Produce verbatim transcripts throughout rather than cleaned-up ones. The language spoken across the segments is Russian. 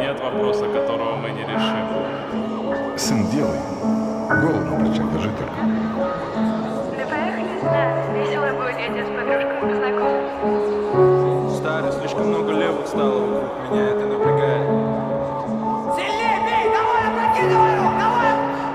нет вопроса, которого мы не решим. Сын, делай. Голову на плечах держи только. Да поехали, да. Весело будет, я тебя с подружками познакомлю. Старый, слишком много левых стало вокруг меня, это напрягает. Сильнее бей, давай, опрокидывай его, давай!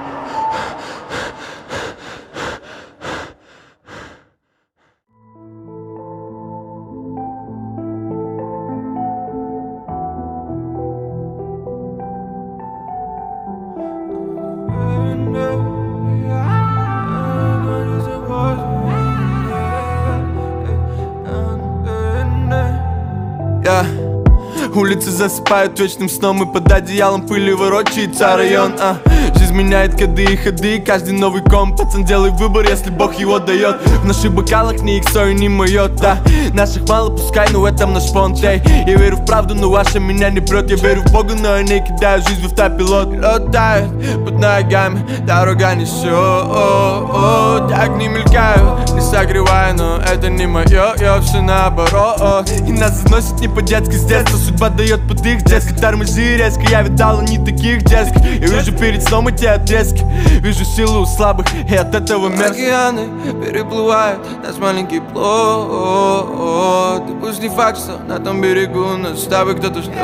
Yeah. Улицы засыпают вечным сном, и под одеялом пыли ворочается район. а. Жизнь меняет коды и ходы, каждый новый ком. Пацан, делай выбор, если Бог его дает. В наших бокалах ни иксо и ни мое, да. Наших мало, пускай, но это наш фонд, эй. Я верю в правду, но ваша меня не прет. Я верю в Бога, но я не кидаю жизнь в автопилот. Летает под ногами, дорога несет. Огни мелькают, не согревая, но это не мое, я все наоборот. И нас заносит не по-детски с детства. Судьба дает под их, дескать, тормози резко. Я видал не таких, дескать. Я вижу перед сном эти отрезки, вижу силу у слабых, и от этого мерзко. Океаны переплывают наш маленький плод. И пусть не факт, что на том берегу нас с тобой кто-то ждет.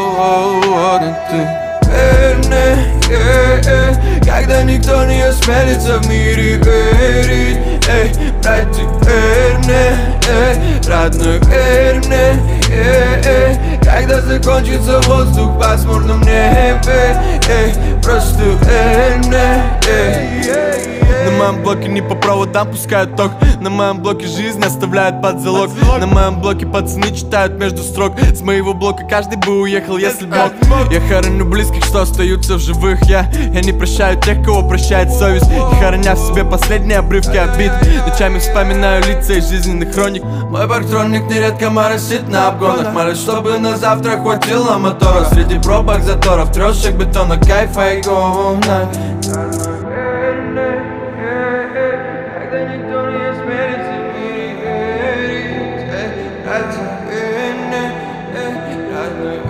Ты верный, э, э, когда никто не осмелится в мире верить. Эй, братья, верный, э, родной, верный, э, э, когда закончится воздух в пасмурном небе. Эй, просто верный, эй, эй. На моем блоке не по проводам пускают ток. На моем блоке жизнь оставляет под залог. На моем блоке пацаны читают между строк. С моего блока каждый бы уехал, если б мог. Я хороню близких, что остаются в живых. Я, я не прощаю тех, кого прощает совесть. И хороня в себе последние обрывки обид, ночами вспоминаю лица из жизненных хроник. Мой парктроник нередко моросит на обгонах. Молюсь, чтобы на завтра хватило мотора. Среди пробок, заторов, трешек, бетона, кайфа и гона. Когда никто не осмелится в мире верить. Родной,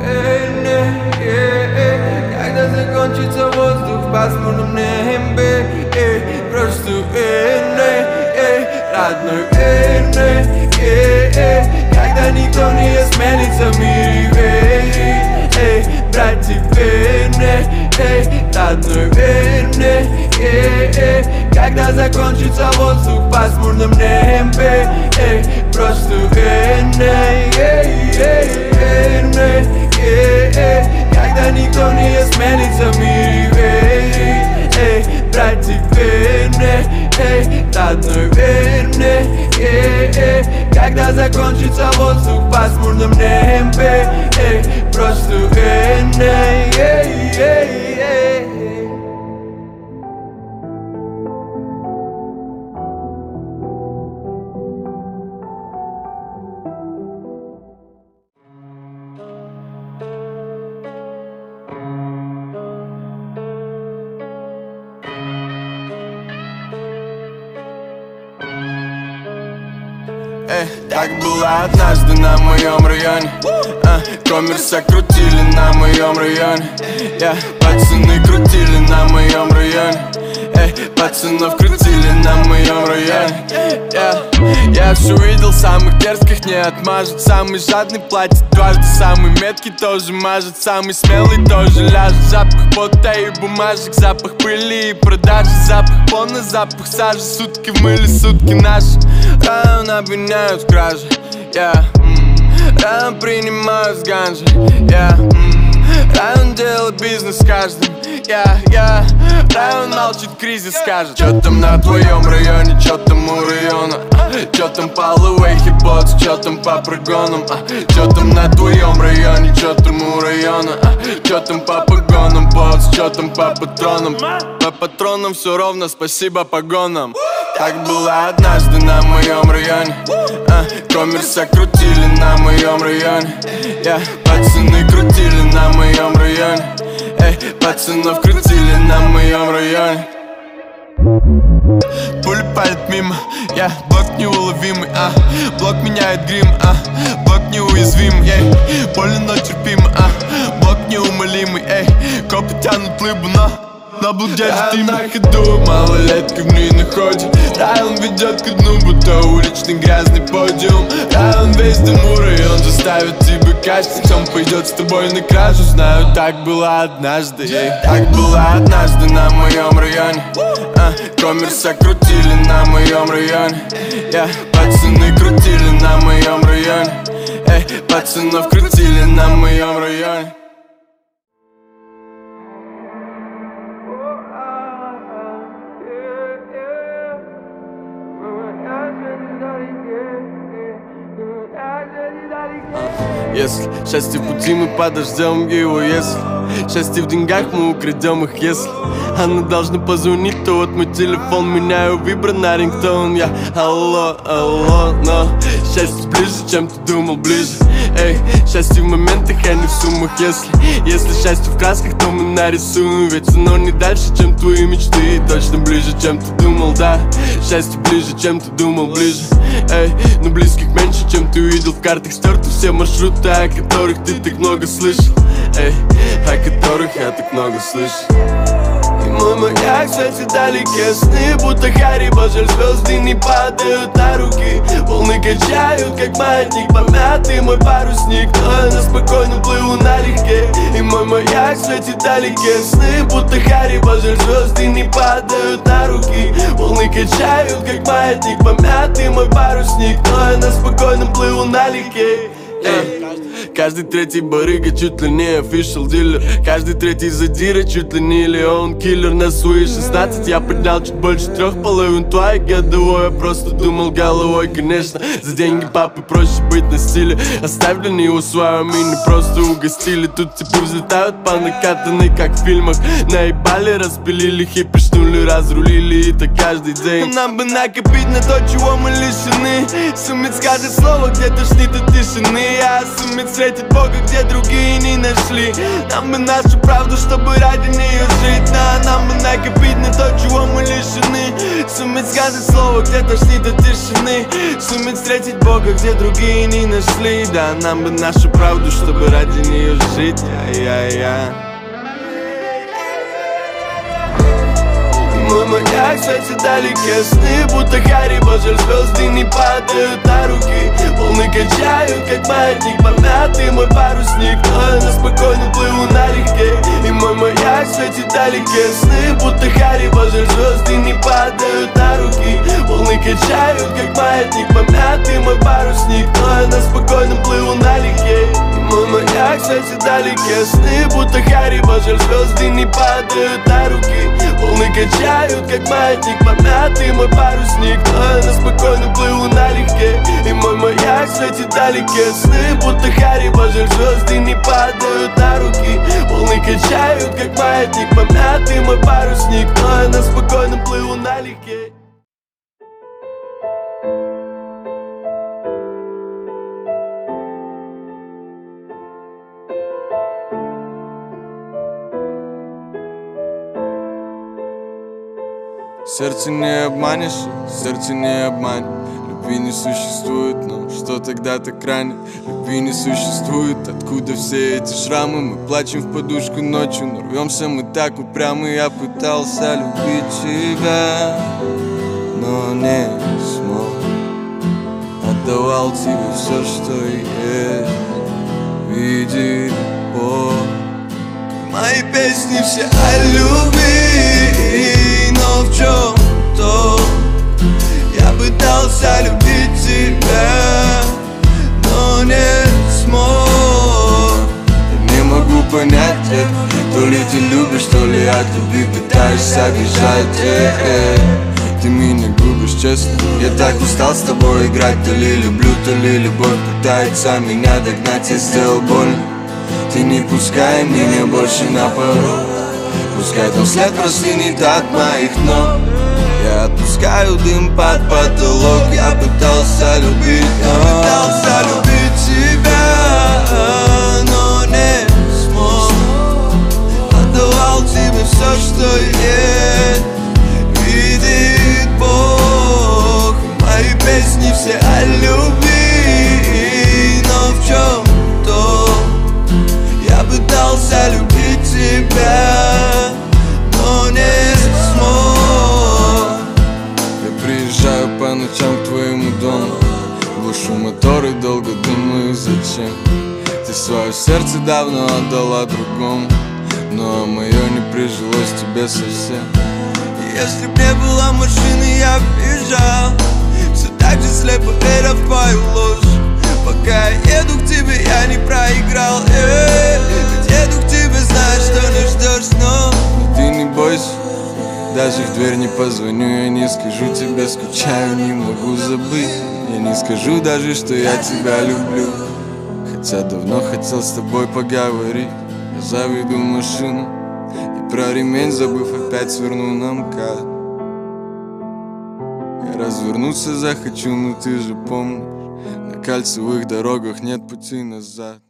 верный, когда закончится воздух в пасмурном небе. Просто верный, родной, верный, когда никто не осмелится в мире верить. Братья, верный, родной, верный, когда закончится воздух в пасмурном небе. Просто верный, верный, когда никто не осмелится в мире верить. Братья, верный, родной, верный, когда закончится воздух в пасмурном небе. Просто верный, Эй, так было однажды на моем районе. а, Коммерса крутили на моем районе. yeah, Пацаны крутили на моем районе. Эй, пацанов крутили на моем районе. yeah. Я все видел, самых дерзких не отмажет. Самый жадный платит дважды, самый меткий тоже мажет. Самый смелый тоже ляжет. Запах пота и бумажек, запах пыли и продажи. Запах полный, запах сажи. Сутки в мыле, сутки наши. Район обвиняют в краже, yeah. mm. Район принимают с ганжи, yeah. mm. Район делает бизнес с каждым, yeah, yeah. Район молчит, кризис скажет. Чё там на твоем районе, чё там у района? Чё там по луэй хип-ботс, чё там по прогонам? Чё там на твоем районе, чё там у района? Чё там по погонам, ботс, чё там по патронам? По патронам все ровно, спасибо погонам. Так было однажды на моем районе. а, Коммерса крутили на моем районе. yeah. Пацаны крутили на моем районе. Эй, пацанов крутили на моем районе. Пули палят мимо, я yeah. Блок неуловимый, а блок меняет грим, а блок неуязвим, ей yeah. Больно, но терпимо, а блок неумолимый. неумолимый, эй. Копы тянут лыбу, но на блудят ты на ходу, малолетка в ней находит. Район ведет ко дну, будто уличный грязный подиум. Район весь дыму, район заставит тебя качать. Он пойдет с тобой на кражу, знаю, так было однажды, ей. Так было однажды на моем районе, а, коммерса крутили на моем районе, yeah. Пацаны крутили на моем районе, эй, пацанов крутили на моем районе. Если счастье в пути, мы подождем его, если счастье в деньгах, мы украдем их, если она должна позвонить, то вот мой телефон, меняю вибро на рингтон. Я алло, алло, но счастье ближе, чем ты думал, ближе. Эй, счастье в моментах, а не в суммах. Если, если счастье в красках, то мы нарисуем. Ведь оно не дальше, чем твои мечты, и точно ближе, чем ты думал, да. Счастье ближе, чем ты думал, ближе. Эй, но близких меньше, чем ты увидел в картах. Стерты все маршруты, о которых ты так много слышал. Эй, о которых я так много слышал. И мой маяк светит далекие сны, будто Харри Божер, звезды не падают на руки. Волны качают, как маятник, помятый мой парусник, но я на спокойно плыву налегке. И мой маяк светит далекие сны, будто Харри Божер, звезды не падают на руки. Волны качают, как маятник, помятый мой парусник, но я на спокойно плыву налегке. Эй. Каждый третий барыга чуть ли не official дилер. Каждый третий задира чуть ли не Леон киллер. На свои шестнадцать я поднял чуть больше трех половин твоих годовой. Я просто думал головой, конечно. За деньги папы проще быть на стиле. Оставили его свою мини, просто угостили. Тут типы взлетают по накатанной, как в фильмах. Наебали, распилили, хипишнули, разрулили. И так каждый день. Нам бы накопить на то, чего мы лишены. Суметь скажет слово, где тошнит от тишины. А суметь встретить Бога, где другие не нашли. Нам бы нашу правду, чтобы ради нее жить. Да, нам бы накопить на то, чего мы лишены. Суметь сказать слово, где тошнит от тишины. Суметь встретить Бога, где другие не нашли. Да, нам бы нашу правду, чтобы ради нее жить. Я-я-я. Мой маяк светит далекие сны, будто Харри Божер, звезды не падают на руки. Волны качают, как маятник, помятый мой парусник, но я на спокойно плыву налегке. И мой маяк светит далекие сны, будто Харри Божер, звезды не падают на руки. Волны качают, как маятник, помятый мой парусник, но я на спокойно плыву налегке. Мой маяк светит далекие сны, будто Харри Божер, звезды не падают на руки. Волны качают, как маятник, помятый мой парусник, но я на спокойно плыву налегке. И мой маяк светит далекие сны, будто Харри Божер, звезды не падают на руки. Волны качают, как маятник, помятый мой парусник, но я на спокойно плыву налегке. Сердце не обманешь, сердце не обманет. Любви не существует, но что тогда так ранит? Любви не существует, откуда все эти шрамы? Мы плачем в подушку ночью, но рвемся мы так упрямо. Я пытался любить тебя, но не смог. Отдавал тебе все, что есть, видит Бог. Мои песни все о любви, но в чем то? Я пытался любить тебя, но не смог. Я не могу понять, то ли ты любишь, то ли от любви пытаешься бежать. э -э. Ты меня губишь, честно. Я так устал с тобой играть. То ли люблю, то ли любовь пытается меня догнать. Я сделал больно, ты не пускай меня больше на порог. Пускай там след простынет от моих ног. Я отпускаю дым под потолок. Я пытался любить, но пытался любить тебя, но не смог. Отдавал тебе все, что есть, видит Бог. Мои песни все о любви, но в чем то? Я пытался любить сердце давно отдала другому, но мое не прижилось тебе совсем. И если б не было машины, я б бежал, все так же слепо веря в твою ложь. Пока я еду к тебе, я не проиграл, э-э. Ведь еду к тебе, знаешь, что не ждешь, но ты не бойся, даже в дверь не позвоню, я не скажу тебе, скучаю, не могу забыть. Я не скажу даже, что я тебя люблю, хотя давно хотел с тобой поговорить. Я заведу машину и про ремень забыв опять сверну на МКАД. Я развернуться захочу, но ты же помнишь, на кольцевых дорогах нет пути назад.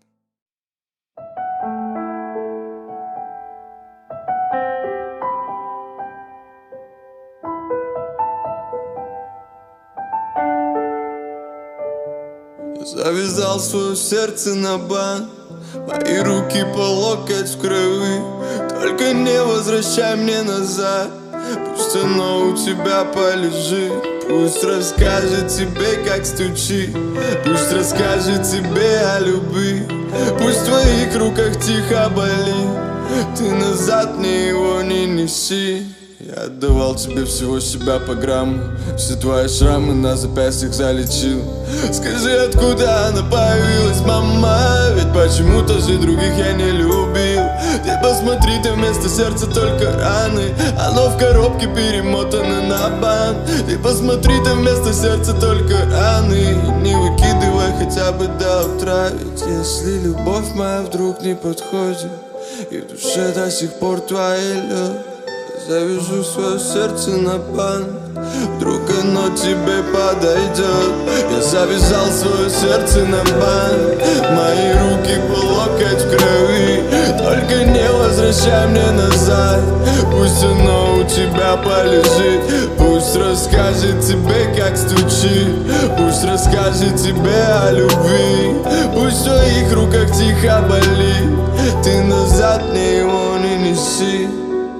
Я завязал свое сердце на бант, мои руки по локоть в крови. Только не возвращай мне назад, пусть оно у тебя полежит. Пусть расскажет тебе, как стучит, пусть расскажет тебе о любви. Пусть в твоих руках тихо болит, ты назад мне его не неси. Я отдавал тебе всего себя по грамму, все твои шрамы на запястьях залечил. Скажи, откуда она появилась, мама? Ведь почему-то же других я не любил. Ты посмотри, ты вместо сердца только раны, оно в коробке перемотано на бант. Ты посмотри, ты вместо сердца только раны, не выкидывай хотя бы до утра. Ведь если любовь моя вдруг не подходит, и в душе до сих пор твоя любовь, завяжу свое сердце на бант, вдруг оно тебе подойдет. Я завязал свое сердце на бант, мои руки по локоть в крови. Только не возвращай мне назад, пусть оно у тебя полежит. Пусть расскажет тебе, как стучит, пусть расскажет тебе о любви. Пусть в твоих руках тихо болит, ты назад мне его не неси.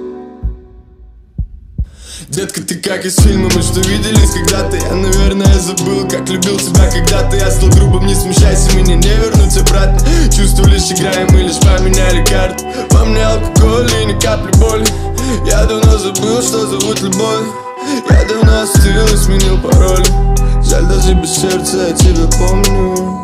Детка, ты как из фильма, мы что виделись когда-то. Я, наверное, забыл, как любил тебя когда-то. Я стал грубым, не смущайся, меня не вернуть обратно. Чувства лишь играем, мы лишь поменяли карты. Во мне алкоголь и ни капли боли. Я давно забыл, что зовут любовь. Я давно остыл и сменил пароль. Жаль, даже без сердца я тебя помню.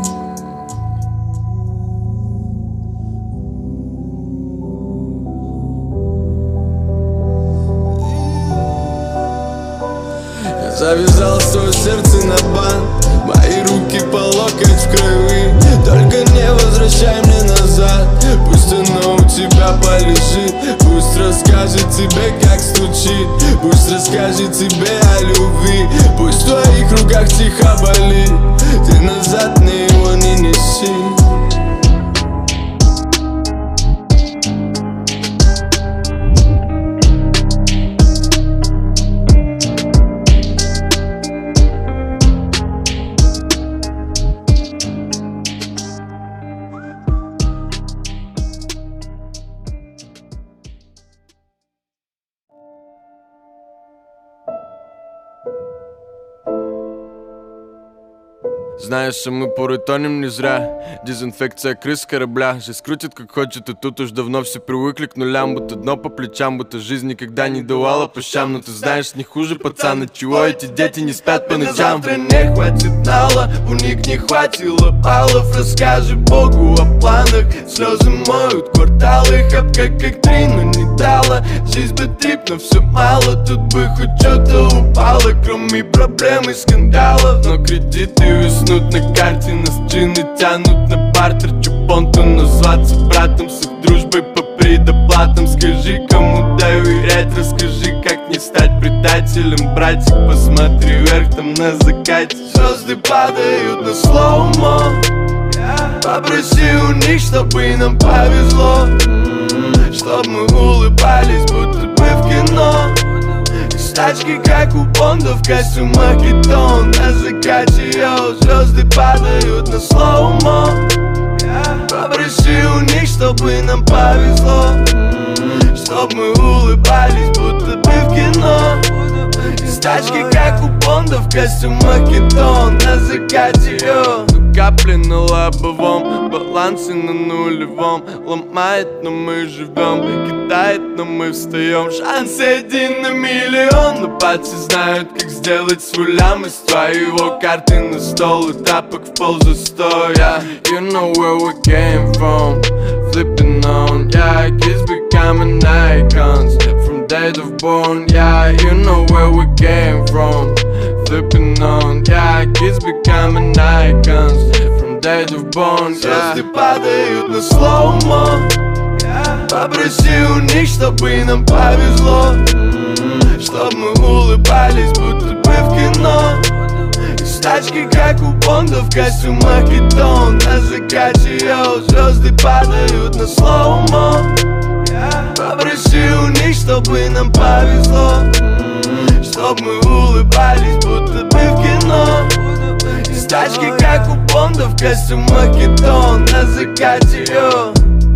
Завязал свое сердце на бант, мои руки по локоть в крови. Только не возвращай мне назад, пусть оно у тебя полежит. Пусть расскажет тебе, как стучит, пусть расскажет тебе о любви. Пусть в твоих руках тихо болит, ты назад мне его не неси. Знаешь, а мы порой тонем не зря. Дезинфекция крыс корабля. Жизнь крутит как хочет, и тут уж давно все привыкли к нулям. Будто дно по плечам, будто жизнь никогда не давала по щам. Но ты знаешь, не хуже, пацан, от чего эти дети не спят по ночам. Завтра не хватит нала, у них не хватило баллов. Расскажи Богу о планах, слезы моют кварталы. Хапка как три, но не дала. Жизнь бы трип, но все мало. Тут бы хоть что-то упало, кроме проблем и скандалов. Но кредиты веснут на карте, нас джины тянут на бартер. Чупонту назваться братом, с их дружбой по предоплатам. Скажи, кому доверять, расскажи, как не стать предателем. Братик, посмотри вверх, там на закате звезды падают на слоумо. Попроси у них, чтобы нам повезло, чтоб мы улыбались, будто бы в кино. Из тачки, как у Бонда, в костюмах кетон. На закате, йоу, звезды падают на слоумо. Попроси у них, чтобы нам повезло, чтоб мы улыбались, будто бы в кино. Из тачки, как у Бонда, в костюмах кетон. На закате, йоу. капли на лобовом, балансе на нулевом. Ломает, но мы живем, кидает, но мы встаем. Шанс один на миллион, но пальцы знают, как сделать свой лям из твоего. Карты на стол и тапок в пол за сто, yeah. You know where we came from, flipping on, yeah. Kids becoming icons from date of born, yeah. You know where we came from, flipping on, yeah. Kids becoming icons from date of born, yeah. Звезды падают на слоумо, попроси у них, чтобы нам повезло, чтоб мы улыбались, будто бы в кино. Из тачки, как у Бонда, в костюмах и тон. На закате, йоу, звезды падают на слоумо. Попроси у них, чтобы нам повезло, чтоб мы улыбались, будто бы в кино. Из тачки, как у Бонда, в костюмах и тон. На закате, йоу.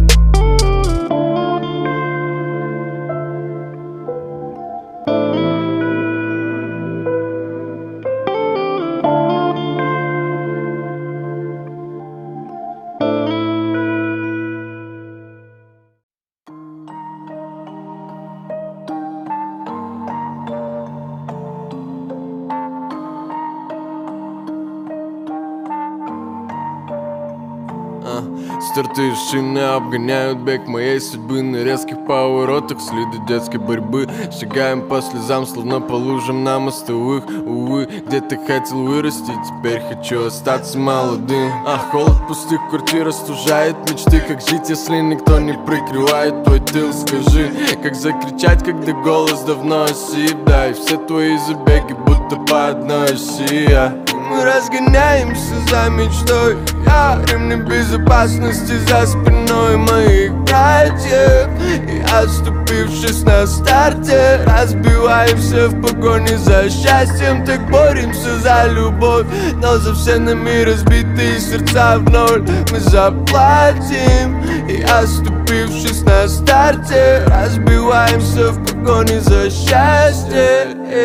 Стертые шины обгоняют бег моей судьбы на резких поворотах, следы детской борьбы. Шагаем по слезам, словно по лужам на мостовых. Увы, где-то хотел вырасти, теперь хочу остаться молодым. А холод пустых квартир остужает мечты. Как жить, если никто не прикрывает твой тыл? Скажи, как закричать, когда голос давно осип? Да, и все твои забеги будто по одной оси, yeah. Мы разгоняемся за мечтой, я ремни безопасности за спиной моих братьев. И отступившись на старте, разбиваемся в погоне за счастьем. Так боремся за любовь, но за все нами разбитые сердца в ноль мы заплатим. И отступившись на старте, разбиваемся в погоне за счастье.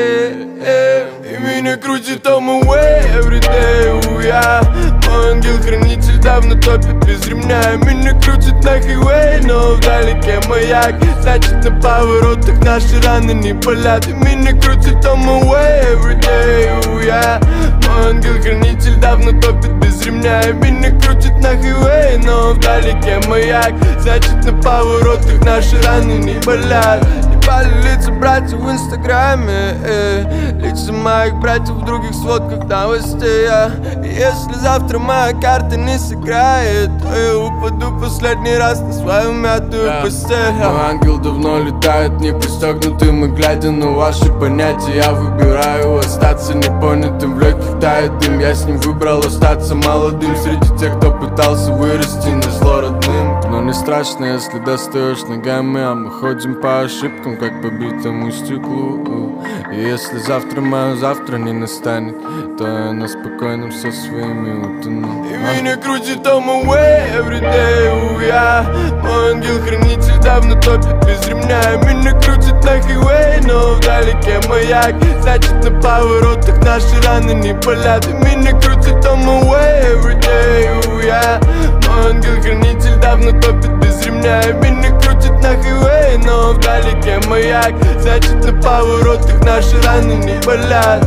И меня крутит on my way every day, oh, yeah. Мой ангел-хранитель давно топит без ремня. Меня крутит на хайвей, но вдалеке маяк. Значит, на поворотах наши раны не болят. И меня крутит on my way every day, oh, yeah. Мой ангел-хранитель давно топит без ремня. И меня крутит на хайвей, но вдалеке маяк. Значит, на поворотах наши раны не болят. Ебали лица братьев в инстаграме, э. Лица моих братьев в других сводках новостей, а если завтра моя карта не сыграет, то я упаду последний раз на свою мятую yeah. постель. Мой ангел давно летает не пристегнутым, и глядя на ваши понятия, я выбираю остаться непонятым. В легких тает дым, я с ним выбрал остаться молодым. Среди тех, кто пытался вырасти на зло родным. Но не страшно, если достаешь ногами, а мы ходим по ошибкам, как по битому стеклу. И если завтра мое завтра не настанет, то я на спокойном со своими утону. И меня крутит on my way every day, oh, yeah. Мой ангел-хранитель давно топит без ремня. Меня крутит на хайвей, но вдалеке маяк. Значит, на поворотах наши раны не болят. И меня крутит on my way every day, oh, yeah. Мой ангел-хранитель давно топит без ремня. И меня крутит на хайвей, но вдалеке маяк. Значит, на поворотах наши раны не болят.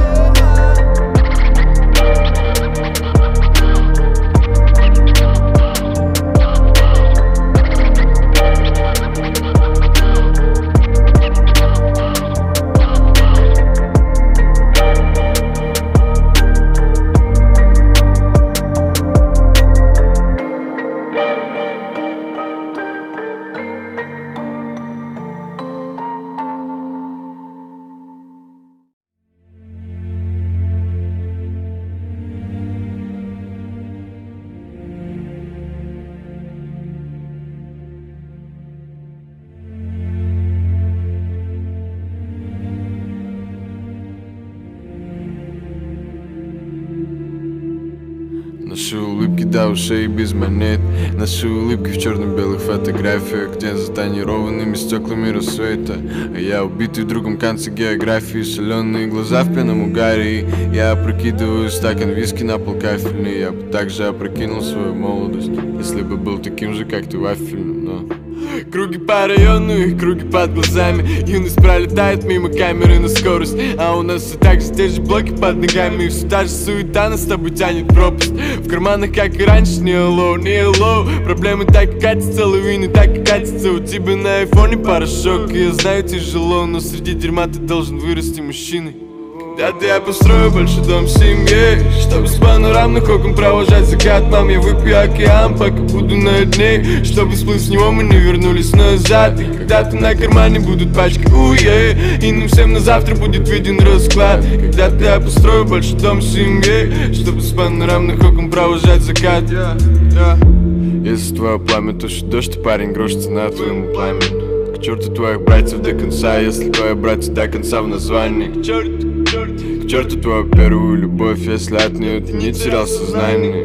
до ушей без монет. Наши улыбки в черно-белых фотографиях, где за тонированными стеклами рассвета. А я убитый в другом конце географии, соленые глаза в пьяном угаре. Я опрокидываю стакан виски на пол кафельный. Я бы также опрокинул свою молодость, если бы был таким же, как ты, вафельным, но... Круги по району, их круги под глазами. Юность пролетает мимо камеры на скорость, а у нас все так же те же блоки под ногами. И все та же суета нас с тобой тянет пропасть. В карманах, как и раньше, не hello, не hello. Проблемы так и катятся, лавины так и катятся. У тебя на айфоне порошок, и я знаю, тяжело, но среди дерьма ты должен вырасти мужчиной. Когда-то я построю большой дом с семьей, чтобы с панорамных окон провожать закат. Мам, я выпью океан, пока буду на дне, чтобы всплыв с него мы не вернулись назад. И когда-то на кармане будут пачки уе, и нам всем на завтра будет виден расклад. Когда-то я построю большой дом с семьей, чтобы с панорамных окон провожать закат. yeah, yeah. Если твое пламя тушит дождь, то парень грош цена твоему пламени. К черту твоих братьев до конца, если твои братья до конца в названии. К черту, к черту, к черту твою первую любовь, если от нее ты не терял сознание.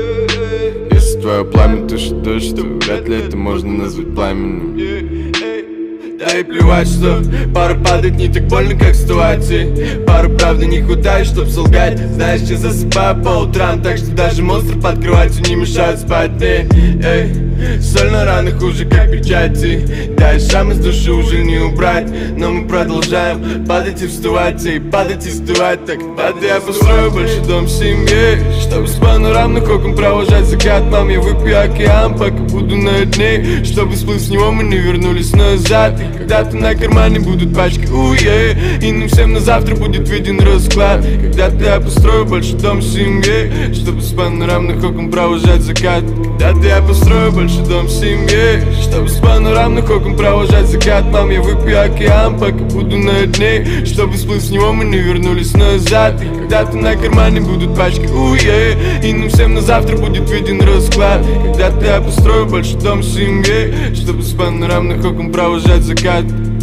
Если твое пламя тушит дождь, то вряд ли это можно назвать пламенным. Да и плевать, что пара падает не так больно, как в ситуации. Пару правды не хватает, чтоб солгать. Знаешь, я засыпаю по утрам, так что даже монстры под кроватью не мешают спать. Эй, эй, соль на ранах уже как печати. Да и шрамы с души уже не убрать. Но мы продолжаем падать и вставать, и падать и вставать. Так когда я построю большой дом с семьей, чтобы с панорамных окон провожать закат. Мам, я выпью океан, пока буду на дне, чтобы всплыв с него мы не вернулись назад. Когда-то на кармане будут пачки уе, и нам всем на завтра будет виден расклад. Когда-то я построю большой дом с семьей, чтобы с панорамных окон провожать закат. Когда-то я построю большой дом с семьей, чтобы с панорамных окон провожать закат. Мам, я выпью океан, пока буду на дне, чтобы всплыв с него мы не вернулись назад. Когда-то на кармане будут пачки уе, и нам всем на завтра будет виден расклад. Когда-то я построю большой дом с семьей, чтобы с панорамных окон провожать закат.